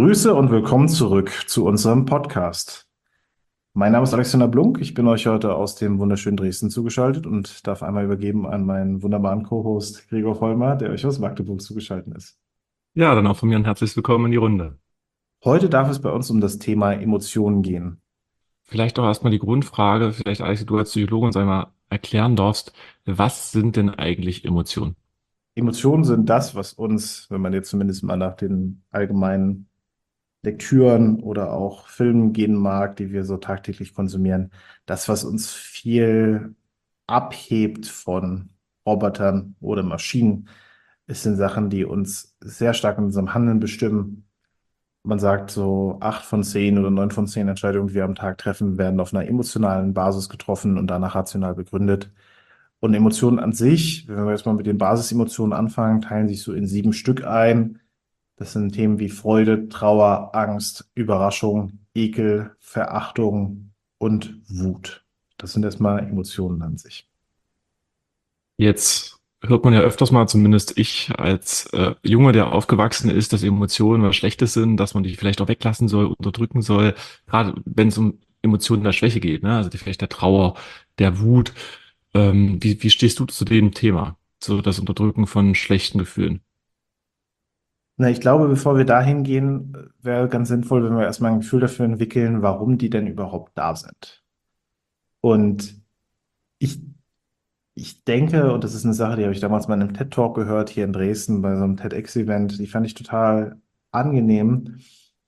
Grüße und willkommen zurück zu unserem Podcast. Mein Name ist Alexander Blunk. Ich bin euch heute aus dem wunderschönen Dresden zugeschaltet und darf einmal übergeben an meinen wunderbaren Co-Host Gregor Vollmer, der euch aus Magdeburg zugeschaltet ist. Ja, dann auch von mir ein herzliches Willkommen in die Runde. Heute darf es bei uns um das Thema Emotionen gehen. Vielleicht auch erstmal die Grundfrage, vielleicht Alex, du als Psychologe uns einmal erklären darfst, was sind denn eigentlich Emotionen? Emotionen sind das, was uns, wenn man jetzt zumindest mal nach den allgemeinen Lektüren oder auch Filmen gehen mag, die wir so tagtäglich konsumieren, das, was uns viel abhebt von Robotern oder Maschinen. Es sind Sachen, die uns sehr stark in unserem Handeln bestimmen. Man sagt so, 8 von 10 oder 9 von 10 Entscheidungen, die wir am Tag treffen, werden auf einer emotionalen Basis getroffen und danach rational begründet. Und Emotionen an sich, wenn wir jetzt mal mit den Basisemotionen anfangen, teilen sich so in 7 Stück ein. Das sind Themen wie Freude, Trauer, Angst, Überraschung, Ekel, Verachtung und Wut. Das sind erstmal Emotionen an sich. Jetzt hört man ja öfters mal, zumindest ich als Junge, der aufgewachsen ist, dass Emotionen was Schlechtes sind, dass man die vielleicht auch weglassen soll, unterdrücken soll, gerade wenn es um Emotionen der Schwäche geht, ne? Also vielleicht der Trauer, der Wut. Wie stehst du zu dem Thema, so das Unterdrücken von schlechten Gefühlen? Na, ich glaube, bevor wir dahin gehen, wäre ganz sinnvoll, wenn wir erstmal ein Gefühl dafür entwickeln, warum die denn überhaupt da sind. Und ich, ich denke, und das ist eine Sache, die habe ich damals mal in einem TED-Talk gehört, hier in Dresden, bei so einem TEDx-Event, die fand ich total angenehm.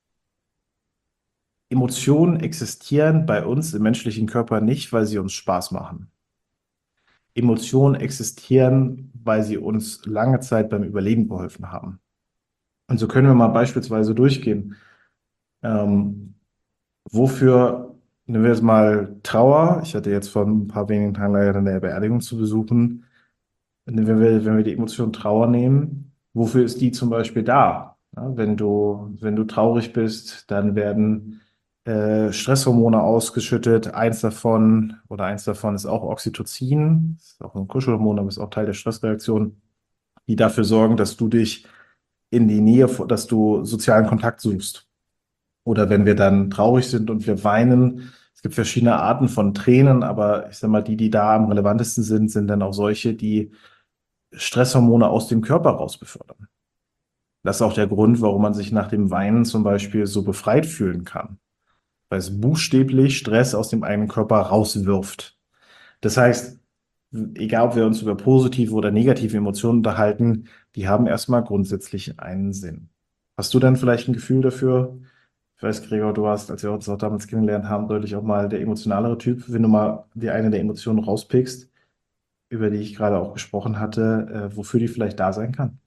Emotionen existieren bei uns im menschlichen Körper nicht, weil sie uns Spaß machen. Emotionen existieren, weil sie uns lange Zeit beim Überleben geholfen haben. Und so können wir mal beispielsweise durchgehen. Ähm, Wofür, nehmen wir jetzt mal Trauer. Ich hatte jetzt vor ein paar wenigen Tagen leider eine Beerdigung zu besuchen. Wenn wir die Emotion Trauer nehmen, wofür ist die zum Beispiel da? Ja, wenn du traurig bist, dann werden Stresshormone ausgeschüttet. Eins davon ist auch Oxytocin. Das ist auch ein Kuschelhormon, aber ist auch Teil der Stressreaktion, die dafür sorgen, dass du dich in die Nähe, dass du sozialen Kontakt suchst. Oder wenn wir dann traurig sind und wir weinen. Es gibt verschiedene Arten von Tränen, aber ich sag mal, die da am relevantesten sind, sind dann auch solche, die Stresshormone aus dem Körper raus befördern. Das ist auch der Grund, warum man sich nach dem Weinen zum Beispiel so befreit fühlen kann, weil es buchstäblich Stress aus dem eigenen Körper rauswirft. Das heißt, egal ob wir uns über positive oder negative Emotionen unterhalten, die haben erstmal grundsätzlich einen Sinn. Hast du dann vielleicht ein Gefühl dafür? Ich weiß, Gregor, du warst, als wir uns auch damals kennengelernt haben, deutlich auch mal der emotionalere Typ. Wenn du mal dir eine der Emotionen rauspickst, über die ich gerade auch gesprochen hatte, wofür die vielleicht da sein kann.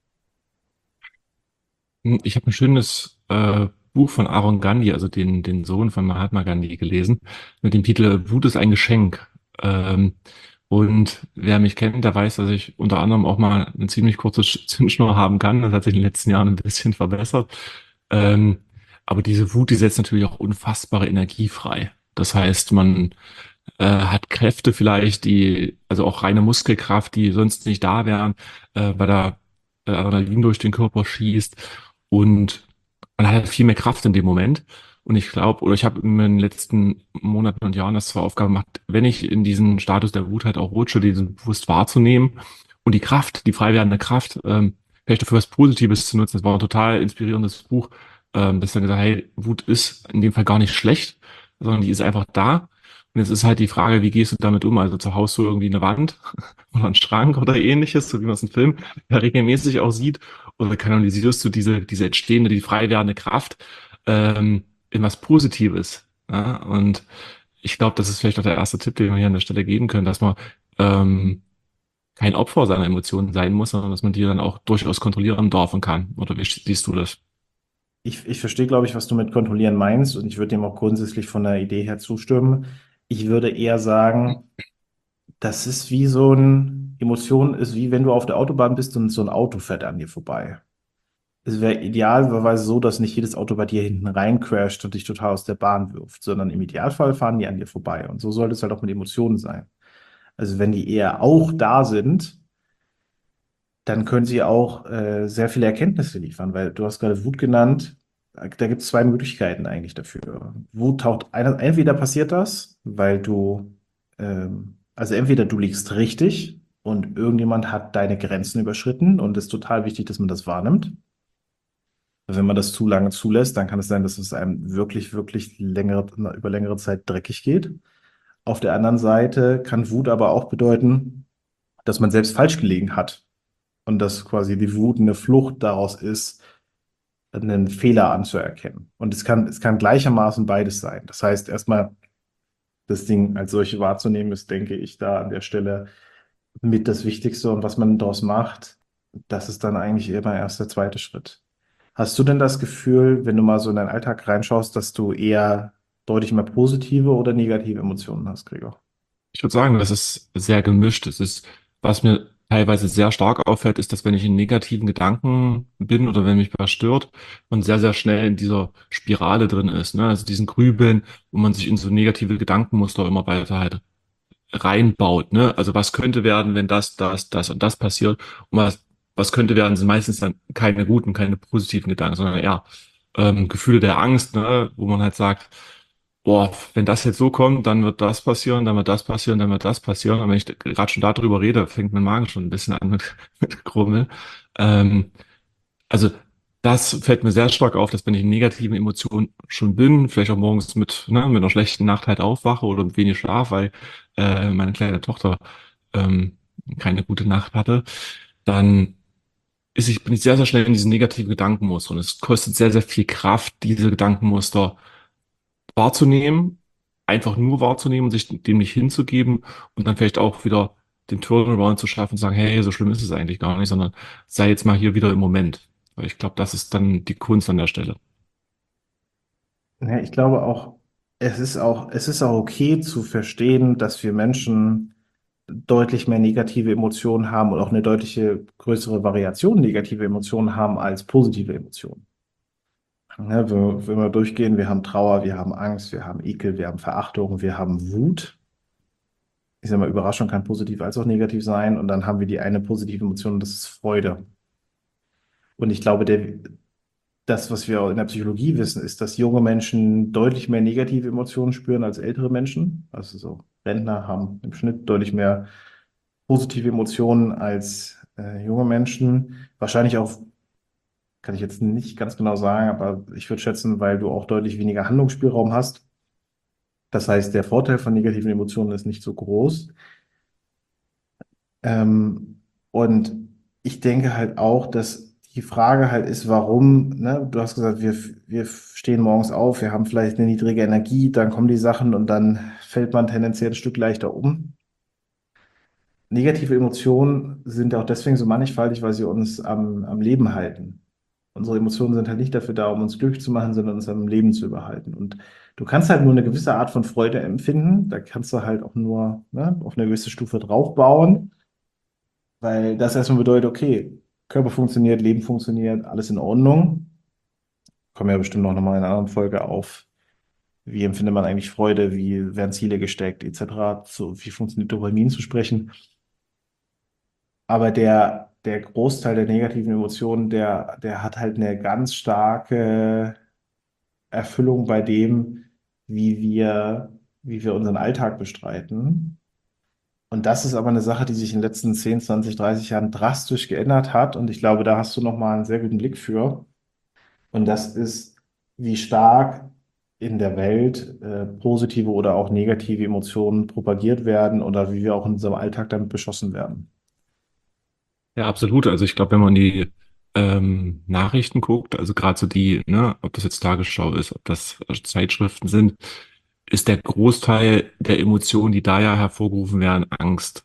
Ich habe ein schönes Buch von Aaron Gandhi, also den Sohn von Mahatma Gandhi, gelesen, mit dem Titel Wut ist ein Geschenk. Ähm, und wer mich kennt, der weiß, dass ich unter anderem auch mal eine ziemlich kurze Zündschnur haben kann. Das hat sich in den letzten Jahren ein bisschen verbessert. Ähm, aber diese Wut, die setzt natürlich auch unfassbare Energie frei. Das heißt, man hat Kräfte vielleicht, also auch reine Muskelkraft, die sonst nicht da wären, weil da Adrenalin durch den Körper schießt und man hat halt viel mehr Kraft in dem Moment. Und ich glaube, oder ich habe in den letzten Monaten und Jahren das zur Aufgabe gemacht, wenn ich in diesen Status der Wut halt auch rutsche, diesen bewusst wahrzunehmen und die Kraft, die frei werdende Kraft, vielleicht dafür was Positives zu nutzen. Das war ein total inspirierendes Buch, das dann gesagt, hey, Wut ist in dem Fall gar nicht schlecht, sondern die ist einfach da. Und jetzt ist halt die Frage, wie gehst du damit um? Also zerhaust du irgendwie eine Wand oder einen Schrank oder ähnliches, so wie man es im Film ja regelmäßig auch sieht, oder kanalisierst du diese entstehende, die frei werdende Kraft in was Positives? Ja? Und ich glaube, das ist vielleicht auch der erste Tipp, den wir hier an der Stelle geben können, dass man ähm, kein Opfer seiner Emotionen sein muss, sondern dass man die dann auch durchaus kontrollieren darf und kann. Oder wie siehst du das? Ich verstehe, glaube ich, was du mit kontrollieren meinst und ich würde dem auch grundsätzlich von der Idee her zustimmen. Ich würde eher sagen, das ist wie so ein, Emotion ist wie wenn du auf der Autobahn bist und so ein Auto fährt an dir vorbei. Es wäre idealerweise so, dass nicht jedes Auto bei dir hinten rein crasht und dich total aus der Bahn wirft, sondern im Idealfall fahren die an dir vorbei. Und so sollte es halt auch mit Emotionen sein. Also wenn die eher auch da sind, dann können sie auch sehr viele Erkenntnisse liefern, weil du hast gerade Wut genannt. Da gibt es zwei Möglichkeiten eigentlich dafür. Wut taucht entweder passiert das, weil also entweder du liegst richtig und irgendjemand hat deine Grenzen überschritten und es ist total wichtig, dass man das wahrnimmt. Wenn man das zu lange zulässt, dann kann es sein, dass es einem wirklich, wirklich über längere Zeit dreckig geht. Auf der anderen Seite kann Wut aber auch bedeuten, dass man selbst falsch gelegen hat und dass quasi die Wut eine Flucht daraus ist, einen Fehler anzuerkennen. Und es kann gleichermaßen beides sein. Das heißt, erstmal das Ding als solche wahrzunehmen, ist, denke ich, da an der Stelle mit das Wichtigste. Und was man daraus macht, das ist dann eigentlich immer erst der zweite Schritt. Hast du denn das Gefühl, wenn du mal so in deinen Alltag reinschaust, dass du eher deutlich mehr positive oder negative Emotionen hast, Gregor? Ich würde sagen, das ist sehr gemischt. Was mir teilweise sehr stark auffällt, ist, dass wenn ich in negativen Gedanken bin oder wenn mich was stört, man sehr, sehr schnell in dieser Spirale drin ist, ne? Also diesen Grübeln, wo man sich in so negative Gedankenmuster immer weiter halt reinbaut, ne? Also was könnte werden, wenn das und das passiert? Und was könnte werden, sind meistens dann keine guten, keine positiven Gedanken, sondern eher Gefühle der Angst, ne? Wo man halt sagt, boah, wenn das jetzt so kommt, dann wird das passieren, dann wird das passieren, dann wird das passieren. Und wenn ich gerade schon darüber rede, fängt mein Magen schon ein bisschen an mit Grummeln. Ähm, also das fällt mir sehr stark auf, dass wenn ich in negativen Emotionen schon bin, vielleicht auch morgens mit einer schlechten Nacht halt aufwache oder mit wenig Schlaf, weil meine kleine Tochter ähm, keine gute Nacht hatte, dann bin ich sehr, sehr schnell in diesen negativen Gedankenmuster. Und es kostet sehr, sehr viel Kraft, diese Gedankenmuster wahrzunehmen, einfach nur wahrzunehmen und sich dem nicht hinzugeben und dann vielleicht auch wieder den Turnaround zu schaffen und sagen, hey, so schlimm ist es eigentlich gar nicht, sondern sei jetzt mal hier wieder im Moment. Weil ich glaube, das ist dann die Kunst an der Stelle. Ja, ich glaube auch, es ist auch okay zu verstehen, dass wir Menschen deutlich mehr negative Emotionen haben und auch eine deutliche größere Variation negative Emotionen haben als positive Emotionen. Ne, wenn wir durchgehen, wir haben Trauer, wir haben Angst, wir haben Ekel, wir haben Verachtung, wir haben Wut. Ich sage mal, Überraschung kann positiv als auch negativ sein. Und dann haben wir die eine positive Emotion, und das ist Freude. Und ich glaube, das, was wir auch in der Psychologie wissen, ist, dass junge Menschen deutlich mehr negative Emotionen spüren als ältere Menschen. Also so Rentner haben im Schnitt deutlich mehr positive Emotionen als junge Menschen. Wahrscheinlich auch, kann ich jetzt nicht ganz genau sagen, aber ich würde schätzen, weil du auch deutlich weniger Handlungsspielraum hast. Das heißt, der Vorteil von negativen Emotionen ist nicht so groß. Und ich denke halt auch, dass die Frage halt ist, warum, ne? Du hast gesagt, wir stehen morgens auf, wir haben vielleicht eine niedrige Energie, dann kommen die Sachen und dann fällt man tendenziell ein Stück leichter um. Negative Emotionen sind ja auch deswegen so mannigfaltig, weil sie uns am Leben halten. Unsere Emotionen sind halt nicht dafür da, um uns glücklich zu machen, sondern uns am Leben zu überhalten. Und du kannst halt nur eine gewisse Art von Freude empfinden. Da kannst du halt auch nur, ne, auf eine gewisse Stufe draufbauen. Weil das erstmal bedeutet, okay, Körper funktioniert, Leben funktioniert, alles in Ordnung. Kommen ja bestimmt noch mal in einer anderen Folge auf. Wie empfindet man eigentlich Freude? Wie werden Ziele gesteckt, etc. So, wie funktioniert Dopamin zu sprechen? Aber der Großteil der negativen Emotionen, der hat halt eine ganz starke Erfüllung bei dem, wie wir unseren Alltag bestreiten. Und das ist aber eine Sache, die sich in den letzten 10, 20, 30 Jahren drastisch geändert hat. Und ich glaube, da hast du nochmal einen sehr guten Blick für. Und das ist, wie stark in der Welt positive oder auch negative Emotionen propagiert werden oder wie wir auch in unserem Alltag damit beschossen werden. Ja, absolut. Also ich glaube, wenn man die Nachrichten guckt, also gerade so die, ne, ob das jetzt Tagesschau ist, ob das Zeitschriften sind, ist der Großteil der Emotionen, die da ja hervorgerufen werden, Angst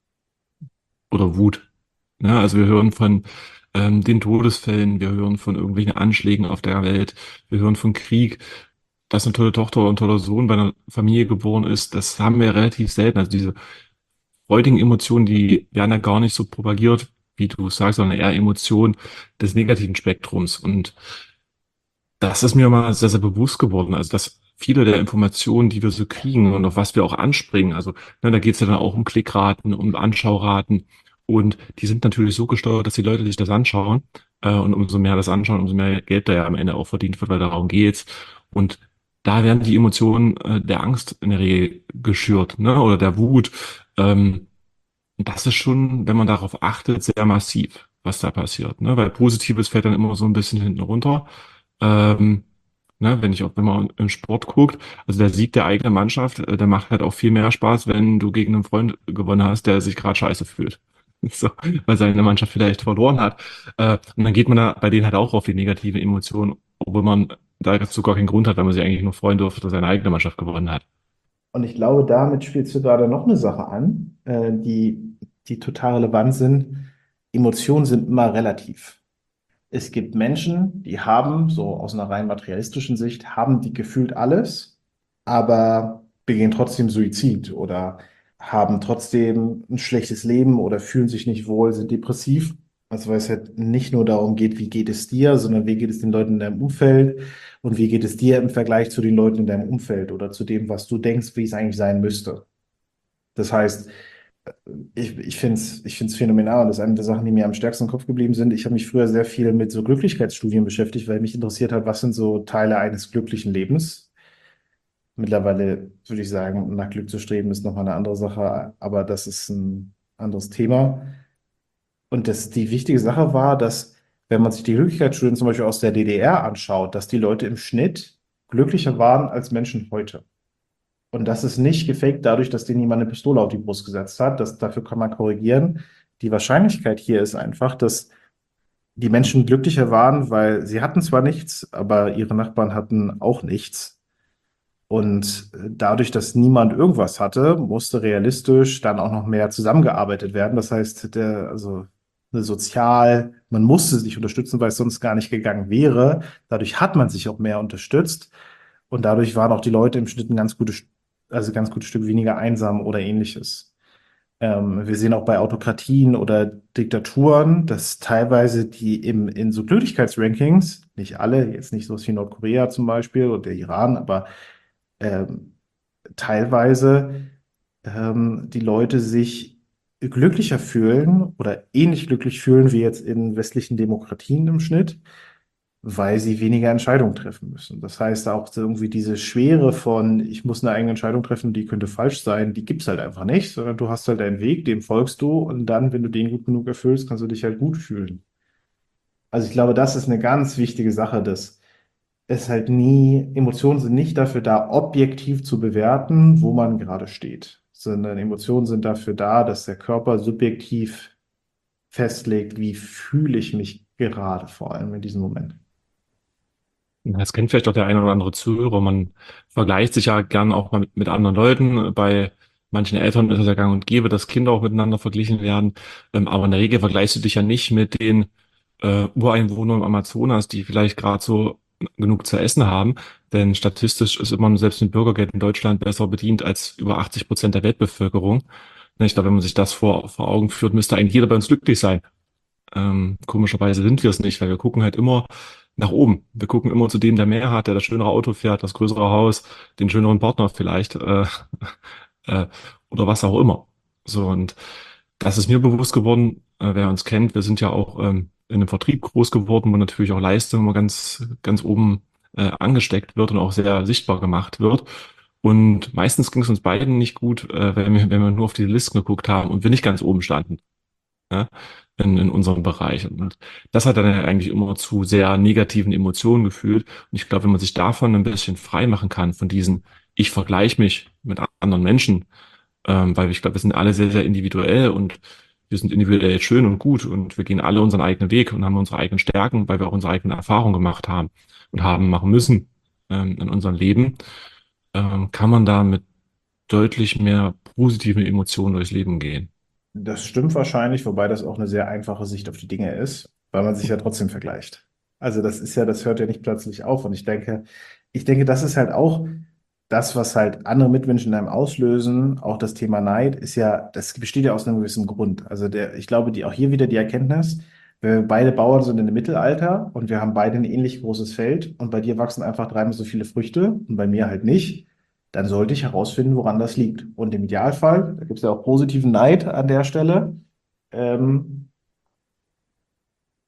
oder Wut. Ne? Also wir hören von den Todesfällen, wir hören von irgendwelchen Anschlägen auf der Welt, wir hören von Krieg, dass eine tolle Tochter oder ein toller Sohn bei einer Familie geboren ist. Das haben wir relativ selten. Also diese freudigen Emotionen, die werden ja gar nicht so propagiert, wie du sagst, sondern eher Emotionen des negativen Spektrums. Und das ist mir mal sehr, sehr bewusst geworden. Also, dass viele der Informationen, die wir so kriegen und auf was wir auch anspringen, also ne, da geht es ja dann auch um Klickraten, um Anschauraten. Und die sind natürlich so gesteuert, dass die Leute sich das anschauen. Und umso mehr das anschauen, umso mehr Geld da ja am Ende auch verdient wird, weil darum geht's. Und da werden die Emotionen der Angst in der Regel geschürt, ne? Oder der Wut. Ähm, Das ist schon, wenn man darauf achtet, sehr massiv, was da passiert, ne? Weil Positives fällt dann immer so ein bisschen hinten runter. Ähm, ne? Wenn man im Sport guckt, also der Sieg der eigenen Mannschaft, der macht halt auch viel mehr Spaß, wenn du gegen einen Freund gewonnen hast, der sich gerade scheiße fühlt. So, weil seine Mannschaft vielleicht verloren hat. Und dann geht man da bei denen halt auch auf die negativen Emotionen, obwohl man dazu gar keinen Grund hat, weil man sich eigentlich nur freuen dürfte, dass seine eigene Mannschaft gewonnen hat. Und ich glaube, damit spielst du gerade noch eine Sache an, die total relevant sind. Emotionen sind immer relativ. Es gibt Menschen, die haben, so aus einer rein materialistischen Sicht, haben die gefühlt alles, aber begehen trotzdem Suizid oder haben trotzdem ein schlechtes Leben oder fühlen sich nicht wohl, sind depressiv. Also weil es halt nicht nur darum geht, wie geht es dir, sondern wie geht es den Leuten in deinem Umfeld und wie geht es dir im Vergleich zu den Leuten in deinem Umfeld oder zu dem, was du denkst, wie es eigentlich sein müsste. Das heißt, ich find's phänomenal. Das ist eine der Sachen, die mir am stärksten im Kopf geblieben sind. Ich habe mich früher sehr viel mit so Glücklichkeitsstudien beschäftigt, weil mich interessiert hat, was sind so Teile eines glücklichen Lebens. Mittlerweile würde ich sagen, nach Glück zu streben ist nochmal eine andere Sache, aber das ist ein anderes Thema. Und die wichtige Sache war, dass, wenn man sich die Glücklichkeitsstudien zum Beispiel aus der DDR anschaut, dass die Leute im Schnitt glücklicher waren als Menschen heute. Und das ist nicht gefaked dadurch, dass denen jemand eine Pistole auf die Brust gesetzt hat. Dafür kann man korrigieren. Die Wahrscheinlichkeit hier ist einfach, dass die Menschen glücklicher waren, weil sie hatten zwar nichts, aber ihre Nachbarn hatten auch nichts. Und dadurch, dass niemand irgendwas hatte, musste realistisch dann auch noch mehr zusammengearbeitet werden. Das heißt, also man musste sich unterstützen, weil es sonst gar nicht gegangen wäre. Dadurch hat man sich auch mehr unterstützt. Und dadurch waren auch die Leute im Schnitt also ganz gutes Stück weniger einsam oder ähnliches. Wir sehen auch bei Autokratien oder Diktaturen, dass teilweise in so Glücklichkeitsrankings, nicht alle, jetzt nicht so wie Nordkorea zum Beispiel oder der Iran, aber ähm, teilweise die Leute sich glücklicher fühlen oder ähnlich glücklich fühlen wie jetzt in westlichen Demokratien im Schnitt, weil sie weniger Entscheidungen treffen müssen. Das heißt auch so irgendwie diese Schwere von, ich muss eine eigene Entscheidung treffen, die könnte falsch sein, die gibt's halt einfach nicht, sondern du hast halt deinen Weg, dem folgst du und dann, wenn du den gut genug erfüllst, kannst du dich halt gut fühlen. Also ich glaube, das ist eine ganz wichtige Sache, dass es halt nie, Emotionen sind nicht dafür da, objektiv zu bewerten, wo man gerade steht, sondern Emotionen sind dafür da, dass der Körper subjektiv festlegt, wie fühle ich mich gerade, vor allem in diesem Moment. Das kennt vielleicht auch der eine oder andere Zuhörer. Man vergleicht sich ja gern auch mal mit anderen Leuten. Bei manchen Eltern ist es ja gang und gäbe, dass Kinder auch miteinander verglichen werden. Aber in der Regel vergleichst du dich ja nicht mit den Ureinwohnern im Amazonas, die vielleicht gerade so genug zu essen haben. Denn statistisch ist immer selbst mit Bürgergeld in Deutschland besser bedient als über 80% der Weltbevölkerung. Ich glaube, wenn man sich das vor Augen führt, müsste eigentlich jeder bei uns glücklich sein. Komischerweise sind wir es nicht, weil wir gucken halt immer nach oben. Wir gucken immer zu dem, der mehr hat, der das schönere Auto fährt, das größere Haus, den schöneren Partner vielleicht, äh, oder was auch immer. So, und das ist mir bewusst geworden, wer uns kennt, wir sind ja auch in einem Vertrieb groß geworden, wo natürlich auch Leistung immer ganz oben angesteckt wird und auch sehr sichtbar gemacht wird. Und meistens ging es uns beiden nicht gut, wenn wir nur auf diese Listen geguckt haben und wir nicht ganz oben standen, ja, in unserem Bereich. Und das hat dann ja eigentlich immer zu sehr negativen Emotionen geführt. Und ich glaube, wenn man sich davon ein bisschen frei machen kann, von diesen, ich vergleiche mich mit anderen Menschen, weil ich glaube, wir sind alle sehr, sehr individuell und wir sind individuell schön und gut und wir gehen alle unseren eigenen Weg und haben unsere eigenen Stärken, weil wir auch unsere eigenen Erfahrungen gemacht haben und haben machen müssen in unserem Leben, kann man da mit deutlich mehr positiven Emotionen durchs Leben gehen. Das stimmt wahrscheinlich, wobei das auch eine sehr einfache Sicht auf die Dinge ist, weil man sich ja trotzdem vergleicht. Also das hört ja nicht plötzlich auf. Und ich denke, das ist halt auch das, was halt andere Mitmenschen in einem auslösen. Auch das Thema Neid ist ja, das besteht ja aus einem gewissen Grund. Also ich glaube, auch hier wieder die Erkenntnis, wir beide Bauern sind in dem Mittelalter und wir haben beide ein ähnlich großes Feld und bei dir wachsen einfach dreimal so viele Früchte und bei mir halt nicht, dann sollte ich herausfinden, woran das liegt. Und im Idealfall, da gibt es ja auch positiven Neid an der Stelle, ähm,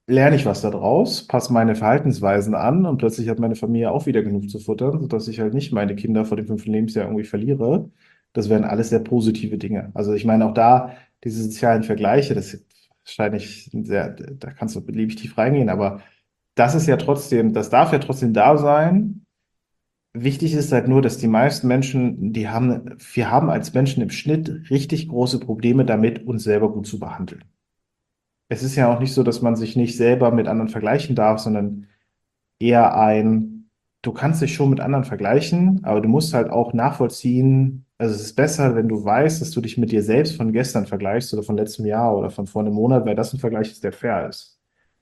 lerne ich was daraus, passe meine Verhaltensweisen an und plötzlich hat meine Familie auch wieder genug zu futtern, sodass ich halt nicht meine Kinder vor dem 5. Lebensjahr irgendwie verliere. Das wären alles sehr positive Dinge. Also ich meine auch da, diese sozialen Vergleiche, das ist wahrscheinlich sehr, da kannst du beliebig tief reingehen, aber das ist ja trotzdem, das darf ja trotzdem da sein. Wichtig ist halt nur, dass die meisten Menschen, wir haben als Menschen im Schnitt richtig große Probleme damit, uns selber gut zu behandeln. Es ist ja auch nicht so, dass man sich nicht selber mit anderen vergleichen darf, sondern eher du kannst dich schon mit anderen vergleichen, aber du musst halt auch nachvollziehen, also es ist besser, wenn du weißt, dass du dich mit dir selbst von gestern vergleichst oder von letztem Jahr oder von vor einem Monat, weil das ein Vergleich ist, der fair ist.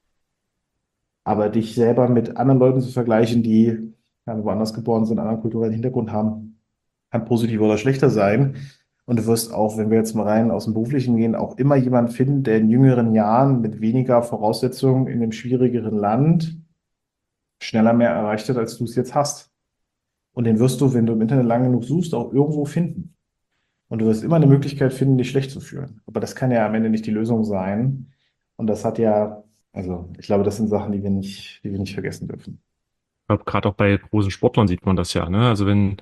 Aber dich selber mit anderen Leuten zu vergleichen, die ja, woanders geboren sind, einen anderen kulturellen Hintergrund haben, kann positiver oder schlechter sein. Und du wirst auch, wenn wir jetzt mal rein aus dem Beruflichen gehen, auch immer jemanden finden, der in jüngeren Jahren mit weniger Voraussetzungen in einem schwierigeren Land schneller mehr erreicht hat, als du es jetzt hast. Und den wirst du, wenn du im Internet lang genug suchst, auch irgendwo finden. Und du wirst immer eine Möglichkeit finden, dich schlecht zu fühlen. Aber das kann ja am Ende nicht die Lösung sein. Und das hat ja, also ich glaube, das sind Sachen, die wir nicht vergessen dürfen. Ich glaube, gerade auch bei großen Sportlern sieht man das ja, ne? Also wenn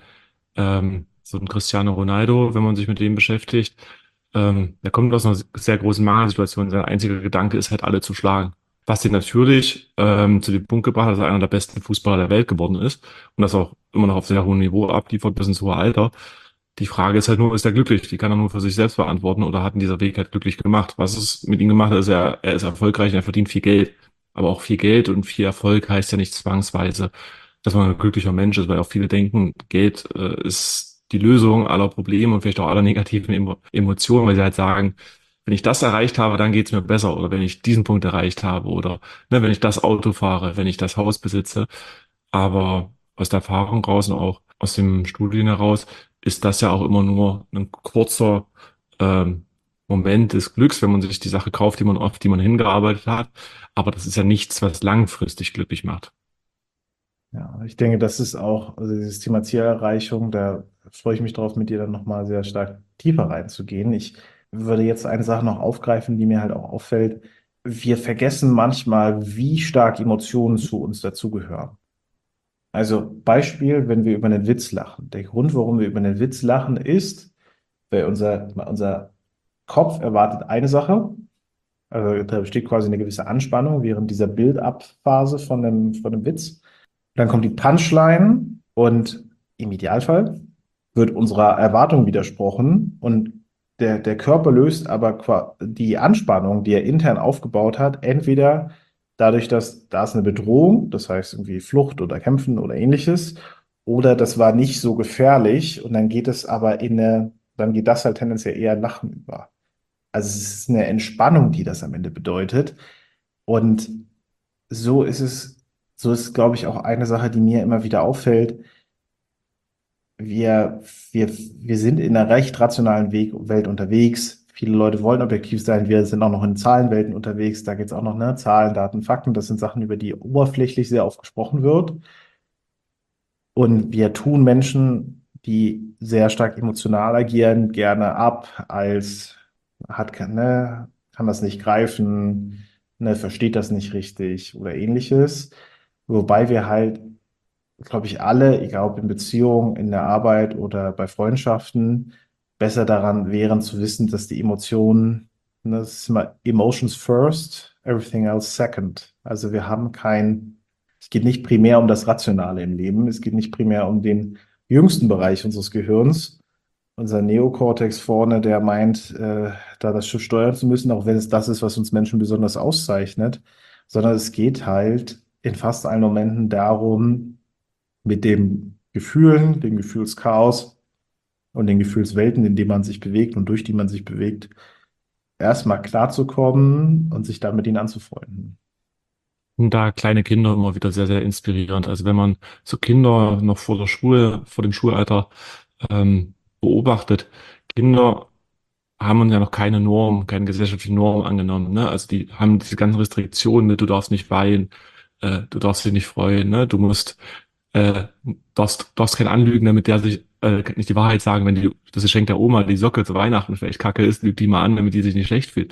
so ein Cristiano Ronaldo, wenn man sich mit dem beschäftigt, der kommt aus einer sehr großen Mangelsituation. Sein einziger Gedanke ist halt, alle zu schlagen. Was ihn natürlich zu dem Punkt gebracht hat, dass er einer der besten Fußballer der Welt geworden ist und das auch immer noch auf sehr hohem Niveau abliefert bis ins hohe Alter. Die Frage ist halt nur, ist er glücklich? Die kann er nur für sich selbst beantworten oder hat ihn dieser Weg halt glücklich gemacht? Was es mit ihm gemacht hat, ist er ist erfolgreich und er verdient viel Geld. Aber auch viel Geld und viel Erfolg heißt ja nicht zwangsweise, dass man ein glücklicher Mensch ist, weil auch viele denken, Geld ist die Lösung aller Probleme und vielleicht auch aller negativen Emotionen, weil sie halt sagen, wenn ich das erreicht habe, dann geht's mir besser. Oder wenn ich diesen Punkt erreicht habe oder ne, wenn ich das Auto fahre, wenn ich das Haus besitze. Aber aus der Erfahrung raus und auch aus dem Studien heraus ist das ja auch immer nur ein kurzer ähm, Moment des Glücks, wenn man sich die Sache kauft, auf die man hingearbeitet hat. Aber das ist ja nichts, was langfristig glücklich macht. Ja, ich denke, das ist auch, also dieses Thema Zielerreichung, da freue ich mich drauf, mit dir dann nochmal sehr stark tiefer reinzugehen. Ich würde jetzt eine Sache noch aufgreifen, die mir halt auch auffällt. Wir vergessen manchmal, wie stark Emotionen zu uns dazugehören. Also Beispiel, wenn wir über einen Witz lachen. Der Grund, warum wir über einen Witz lachen, ist, weil unser Kopf erwartet eine Sache. Also da besteht quasi eine gewisse Anspannung während dieser Build-up-Phase von dem Witz. Dann kommt die Punchline und im Idealfall wird unserer Erwartung widersprochen und der Körper löst aber die Anspannung, die er intern aufgebaut hat, entweder dadurch, dass da ist eine Bedrohung, das heißt irgendwie Flucht oder Kämpfen oder ähnliches, oder das war nicht so gefährlich und dann geht es aber dann geht das halt tendenziell eher in Lachen über. Also es ist eine Entspannung, die das am Ende bedeutet. Und so ist es, so ist, glaube ich, auch eine Sache, die mir immer wieder auffällt. Wir, wir sind in einer recht rationalen Welt unterwegs. Viele Leute wollen objektiv sein. Wir sind auch noch in Zahlenwelten unterwegs. Da geht es auch noch, ne? Zahlen, Daten, Fakten. Das sind Sachen, über die oberflächlich sehr oft gesprochen wird. Und wir tun Menschen, die sehr stark emotional agieren, gerne ab als kann das nicht greifen, ne, versteht das nicht richtig oder ähnliches. Wobei wir halt, glaube ich, alle, egal ob in Beziehungen, in der Arbeit oder bei Freundschaften, besser daran wären zu wissen, dass die Emotionen, ne, das ist immer Emotions first, everything else second. Also es geht nicht primär um das Rationale im Leben, es geht nicht primär um den jüngsten Bereich unseres Gehirns, unser Neokortex vorne, der meint, da das Schiff steuern zu müssen, auch wenn es das ist, was uns Menschen besonders auszeichnet, sondern es geht halt in fast allen Momenten darum, mit dem Gefühlen, dem Gefühlschaos und den Gefühlswelten, in denen man sich bewegt und durch die man sich bewegt, erstmal klarzukommen und sich dann mit ihnen anzufreunden. Und da kleine Kinder immer wieder sehr, sehr inspirierend. Also wenn man so Kinder noch vor der Schule, vor dem Schulalter beobachtet, Kinder haben ja noch keine Norm, keine gesellschaftliche Norm angenommen. Ne? Also die haben diese ganzen Restriktionen, ne? Du darfst nicht weinen, du darfst dich nicht freuen, ne? Du äh, darfst keinen anlügen, damit der sich nicht die Wahrheit sagen, wenn das Geschenk der Oma, die Socke zu Weihnachten vielleicht kacke ist, lüg die mal an, damit die sich nicht schlecht fühlt.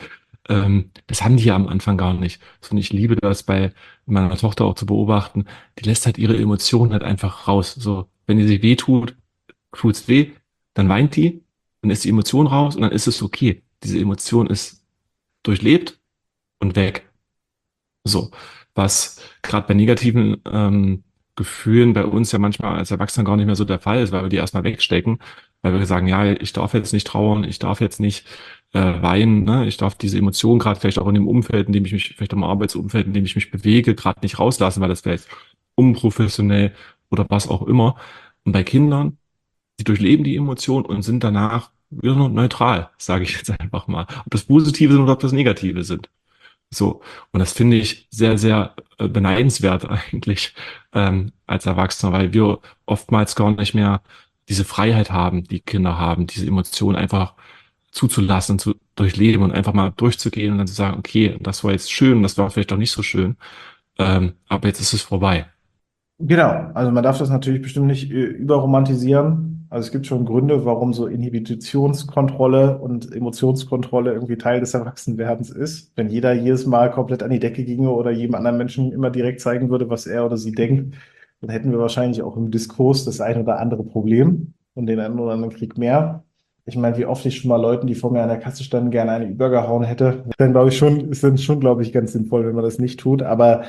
Das haben die ja am Anfang gar nicht. Und ich liebe das bei meiner Tochter auch zu beobachten. Die lässt halt ihre Emotionen halt einfach raus. So, wenn die sich weh tut, tut's weh, dann weint die, dann ist die Emotion raus und dann ist es okay. Diese Emotion ist durchlebt und weg. So, was gerade bei negativen Gefühlen bei uns ja manchmal als Erwachsene gar nicht mehr so der Fall ist, weil wir die erstmal wegstecken, weil wir sagen, ja, ich darf jetzt nicht trauern, ich darf jetzt nicht weinen, ne? Ich darf diese Emotionen gerade vielleicht auch in dem Umfeld, in dem ich mich, vielleicht im Arbeitsumfeld, in dem ich mich bewege, gerade nicht rauslassen, weil das vielleicht unprofessionell oder was auch immer. Und bei Kindern, die durchleben die Emotion und sind danach wieder nur neutral, sage ich jetzt einfach mal. Ob das Positive sind oder ob das Negative sind. So, und das finde ich sehr, sehr beneidenswert eigentlich als Erwachsener, weil wir oftmals gar nicht mehr diese Freiheit haben, die Kinder haben, diese Emotionen einfach zuzulassen, zu durchleben und einfach mal durchzugehen und dann zu sagen, okay, das war jetzt schön, das war vielleicht auch nicht so schön, aber jetzt ist es vorbei. Genau, also man darf das natürlich bestimmt nicht überromantisieren. Also es gibt schon Gründe, warum so Inhibitionskontrolle und Emotionskontrolle irgendwie Teil des Erwachsenwerdens ist. Wenn jeder jedes Mal komplett an die Decke ginge oder jedem anderen Menschen immer direkt zeigen würde, was er oder sie denkt, dann hätten wir wahrscheinlich auch im Diskurs das ein oder andere Problem und den einen oder anderen Krieg mehr. Ich meine, wie oft ich schon mal Leuten, die vor mir an der Kasse standen, gerne eine übergehauen hätte, dann glaube ich schon, ist dann schon, glaube ich, ganz sinnvoll, wenn man das nicht tut. Aber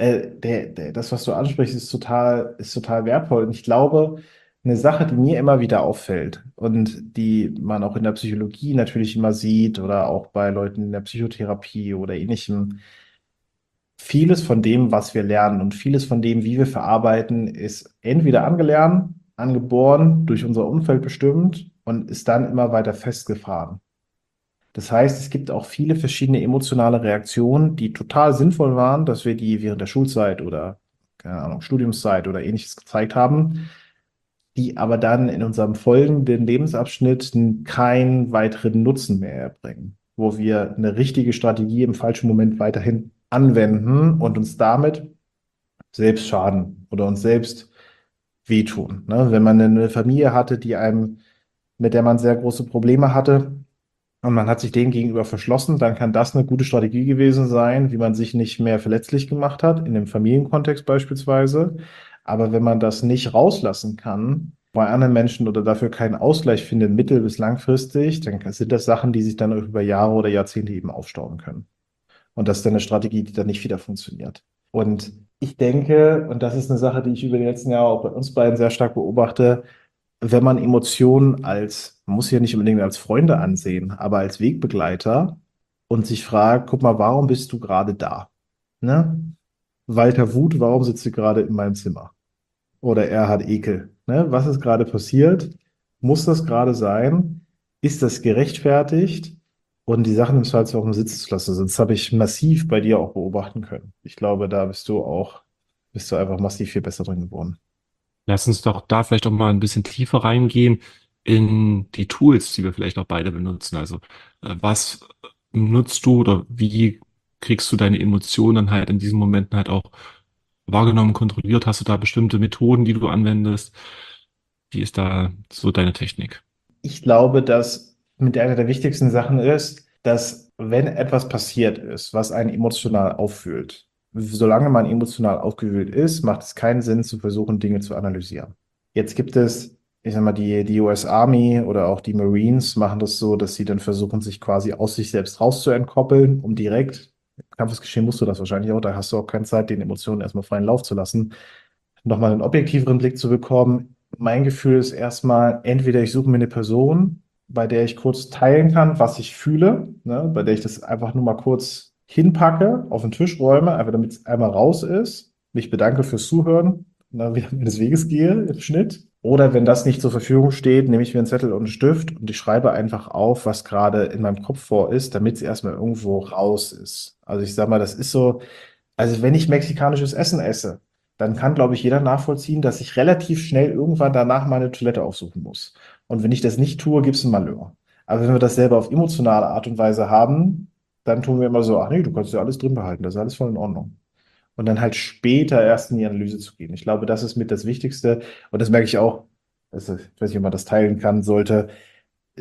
das, was du ansprichst, ist total wertvoll. Und ich glaube, eine Sache, die mir immer wieder auffällt und die man auch in der Psychologie natürlich immer sieht oder auch bei Leuten in der Psychotherapie oder ähnlichem, vieles von dem, was wir lernen und vieles von dem, wie wir verarbeiten, ist entweder angelernt, angeboren, durch unser Umfeld bestimmt und ist dann immer weiter festgefahren. Das heißt, es gibt auch viele verschiedene emotionale Reaktionen, die total sinnvoll waren, dass wir die während der Schulzeit oder, keine Ahnung, Studiumszeit oder ähnliches gezeigt haben, die aber dann in unserem folgenden Lebensabschnitt keinen weiteren Nutzen mehr erbringen, wo wir eine richtige Strategie im falschen Moment weiterhin anwenden und uns damit selbst schaden oder uns selbst wehtun. Ne? Wenn man eine Familie hatte, mit der man sehr große Probleme hatte, und man hat sich dem gegenüber verschlossen, dann kann das eine gute Strategie gewesen sein, wie man sich nicht mehr verletzlich gemacht hat, in dem Familienkontext beispielsweise. Aber wenn man das nicht rauslassen kann bei anderen Menschen oder dafür keinen Ausgleich findet, mittel- bis langfristig, dann sind das Sachen, die sich dann auch über Jahre oder Jahrzehnte eben aufstauen können. Und das ist dann eine Strategie, die dann nicht wieder funktioniert. Und ich denke, und das ist eine Sache, die ich über die letzten Jahre auch bei uns beiden sehr stark beobachte, wenn man Emotionen als, man muss sie ja nicht unbedingt als Freunde ansehen, aber als Wegbegleiter und sich fragt, guck mal, warum bist du gerade da? Ne? Walter Wuth, warum sitzt du gerade in meinem Zimmer? Oder Erhard Ekel, ne? Was ist gerade passiert? Muss das gerade sein? Ist das gerechtfertigt? Und die Sachen im Zweifelsfall auf dem Sitz zu lassen. Sonst habe ich massiv bei dir auch beobachten können. Ich glaube, da bist du einfach massiv viel besser drin geworden. Lass uns doch da vielleicht auch mal ein bisschen tiefer reingehen in die Tools, die wir vielleicht auch beide benutzen. Also, was nutzt du oder wie kriegst du deine Emotionen halt in diesen Momenten halt auch wahrgenommen, kontrolliert? Hast du da bestimmte Methoden, die du anwendest? Wie ist da so deine Technik? Ich glaube, dass mit einer der wichtigsten Sachen ist, dass wenn etwas passiert ist, was einen emotional auffühlt, solange man emotional aufgewühlt ist, macht es keinen Sinn zu versuchen, Dinge zu analysieren. Jetzt gibt es, ich sag mal, die US Army oder auch die Marines machen das so, dass sie dann versuchen, sich quasi aus sich selbst rauszuentkoppeln, um direkt, im Kampfesgeschehen musst du das wahrscheinlich auch, da hast du auch keine Zeit, den Emotionen erstmal freien Lauf zu lassen, nochmal einen objektiveren Blick zu bekommen. Mein Gefühl ist erstmal, entweder ich suche mir eine Person, bei der ich kurz teilen kann, was ich fühle, ne, bei der ich das einfach nur mal kurz hinpacke, auf den Tisch räume, einfach damit es einmal raus ist, mich bedanke fürs Zuhören und dann wieder meines Weges gehe im Schnitt. Oder wenn das nicht zur Verfügung steht, nehme ich mir einen Zettel und einen Stift und ich schreibe einfach auf, was gerade in meinem Kopf vor ist, damit es erstmal irgendwo raus ist. Also ich sage mal, das ist so, also wenn ich mexikanisches Essen esse, dann kann, glaube ich, jeder nachvollziehen, dass ich relativ schnell irgendwann danach meine Toilette aufsuchen muss. Und wenn ich das nicht tue, gibt es ein Malheur. Aber wenn wir das selber auf emotionale Art und Weise haben, dann tun wir immer so, ach nee, du kannst ja alles drin behalten, das ist alles voll in Ordnung. Und dann halt später erst in die Analyse zu gehen. Ich glaube, das ist mit das Wichtigste. Und das merke ich auch, also, ich weiß nicht, ob man das teilen kann, sollte.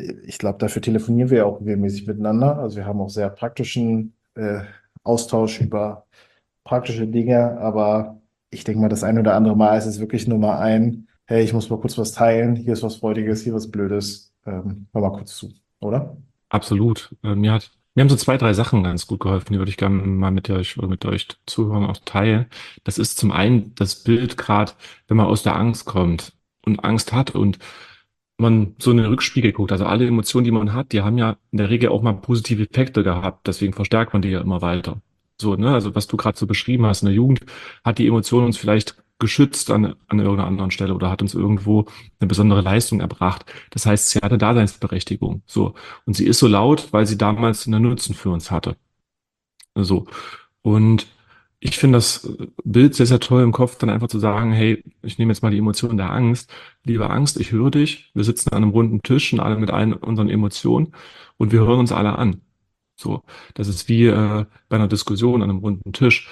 ich glaube, dafür telefonieren wir ja auch regelmäßig miteinander. Also wir haben auch sehr praktischen Austausch über praktische Dinge, aber ich denke mal, das ein oder andere Mal ist es wirklich nur mal ein, hey, ich muss mal kurz was teilen, hier ist was Freudiges, hier was Blödes. Hör mal kurz zu, oder? Absolut. Mir haben so zwei, drei Sachen ganz gut geholfen, die würde ich gerne mal mit euch oder mit euch Zuhörern auch teilen. Das ist zum einen das Bild, gerade wenn man aus der Angst kommt und Angst hat und man so in den Rückspiegel guckt. Also alle Emotionen, die man hat, die haben ja in der Regel auch mal positive Effekte gehabt. Deswegen verstärkt man die ja immer weiter. So, ne? Also was du gerade so beschrieben hast, in der Jugend hat die Emotion uns vielleicht geschützt an irgendeiner anderen Stelle oder hat uns irgendwo eine besondere Leistung erbracht. Das heißt, sie hatte Daseinsberechtigung. So. Und sie ist so laut, weil sie damals einen Nutzen für uns hatte. So. Und ich finde das Bild sehr, sehr toll im Kopf, dann einfach zu sagen, hey, ich nehme jetzt mal die Emotion der Angst. Liebe Angst, ich höre dich. Wir sitzen an einem runden Tisch und alle mit allen unseren Emotionen und wir hören uns alle an. So. Das ist wie bei einer Diskussion an einem runden Tisch.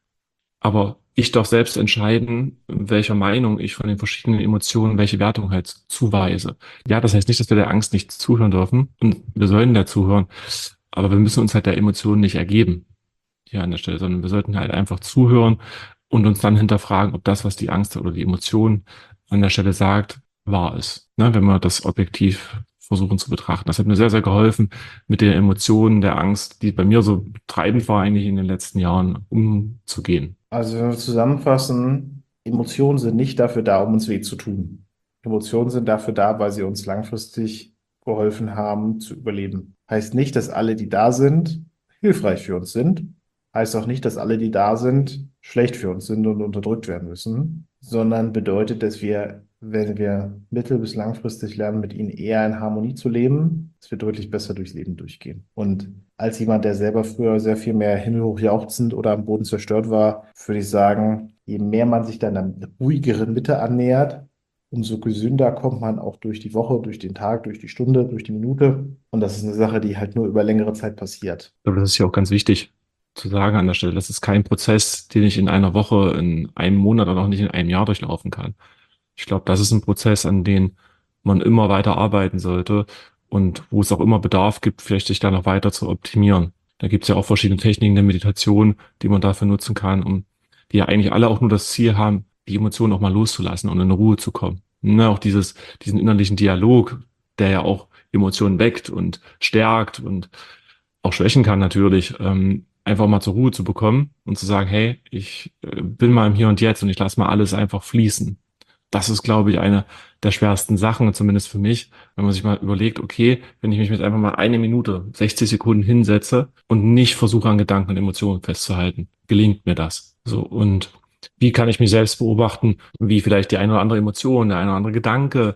Aber ich darf selbst entscheiden, welcher Meinung ich von den verschiedenen Emotionen, welche Wertung halt zuweise. Ja, das heißt nicht, dass wir der Angst nicht zuhören dürfen und wir sollen der zuhören, aber wir müssen uns halt der Emotion nicht ergeben hier an der Stelle, sondern wir sollten halt einfach zuhören und uns dann hinterfragen, ob das, was die Angst oder die Emotion an der Stelle sagt, wahr ist. Ne, wenn wir das objektiv versuchen zu betrachten. Das hat mir sehr, sehr geholfen, mit der Emotion der Angst, die bei mir so treibend war, eigentlich in den letzten Jahren umzugehen. Also wenn wir zusammenfassen, Emotionen sind nicht dafür da, um uns weh zu tun. Emotionen sind dafür da, weil sie uns langfristig geholfen haben zu überleben. Heißt nicht, dass alle, die da sind, hilfreich für uns sind. Heißt auch nicht, dass alle, die da sind, schlecht für uns sind und unterdrückt werden müssen, sondern bedeutet, dass wir, wenn wir mittel- bis langfristig lernen, mit ihnen eher in Harmonie zu leben, dass wir deutlich besser durchs Leben durchgehen. Und als jemand, der selber früher sehr viel mehr himmelhoch jauchzend oder am Boden zerstört war, würde ich sagen, je mehr man sich dann einer ruhigeren Mitte annähert, umso gesünder kommt man auch durch die Woche, durch den Tag, durch die Stunde, durch die Minute. Und das ist eine Sache, die halt nur über längere Zeit passiert. Ich glaube, das ist ja auch ganz wichtig zu sagen an der Stelle. Das ist kein Prozess, den ich in einer Woche, in einem Monat oder auch nicht in einem Jahr durchlaufen kann. Ich glaube, das ist ein Prozess, an den man immer weiter arbeiten sollte und wo es auch immer Bedarf gibt, vielleicht sich da noch weiter zu optimieren. Da gibt es ja auch verschiedene Techniken der Meditation, die man dafür nutzen kann, die ja eigentlich alle auch nur das Ziel haben, die Emotionen auch mal loszulassen und in Ruhe zu kommen. Ne, auch diesen innerlichen Dialog, der ja auch Emotionen weckt und stärkt und auch schwächen kann natürlich, einfach mal zur Ruhe zu bekommen und zu sagen, hey, ich bin mal im Hier und Jetzt und ich lasse mal alles einfach fließen. Das ist, glaube ich, eine der schwersten Sachen, zumindest für mich, wenn man sich mal überlegt, okay, wenn ich mich jetzt einfach mal eine Minute, 60 Sekunden hinsetze und nicht versuche, an Gedanken und Emotionen festzuhalten, gelingt mir das. So, und wie kann ich mich selbst beobachten, wie vielleicht die eine oder andere Emotion, der eine oder andere Gedanke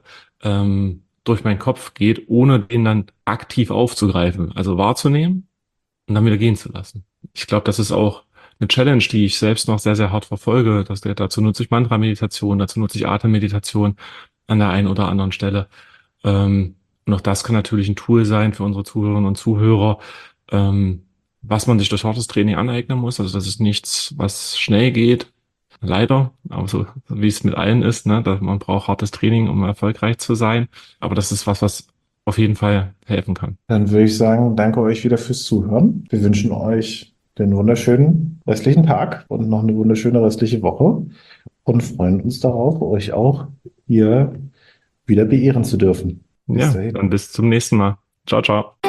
durch meinen Kopf geht, ohne den dann aktiv aufzugreifen, also wahrzunehmen und dann wieder gehen zu lassen. Ich glaube, das ist auch eine Challenge, die ich selbst noch sehr, sehr hart verfolge. Dazu nutze ich Mantra-Meditation, dazu nutze ich Atemmeditation an der einen oder anderen Stelle. Und auch das kann natürlich ein Tool sein für unsere Zuhörerinnen und Zuhörer, was man sich durch hartes Training aneignen muss. Also das ist nichts, was schnell geht, leider, aber so wie es mit allen ist, ne, man braucht hartes Training, um erfolgreich zu sein. Aber das ist was auf jeden Fall helfen kann. Dann würde ich sagen, danke euch wieder fürs Zuhören. Wir wünschen euch den wunderschönen restlichen Tag und noch eine wunderschöne restliche Woche und freuen uns darauf, euch auch hier wieder beehren zu dürfen. Bis Ja, dann dahin. bis zum nächsten Mal. Ciao, ciao.